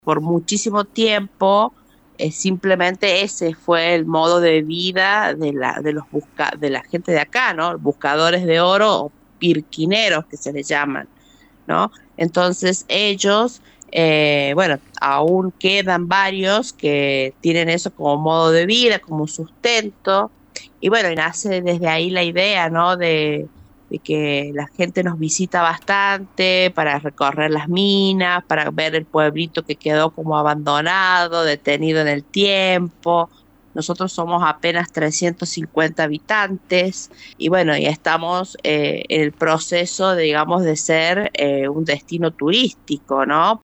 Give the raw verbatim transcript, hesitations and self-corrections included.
por muchísimo tiempo, eh, simplemente ese fue el modo de vida de la, de los busca, de la gente de acá, ¿no? Buscadores de oro o pirquineros que se les llaman, ¿no? Entonces ellos, eh, bueno, aún quedan varios que tienen eso como modo de vida, como sustento, y bueno, y nace desde ahí la idea, ¿no? De, de que la gente nos visita bastante para recorrer las minas, para ver el pueblito que quedó como abandonado, detenido en el tiempo. Nosotros somos apenas trescientos cincuenta habitantes y bueno, ya estamos eh, en el proceso, digamos, de ser eh, un destino turístico, ¿no?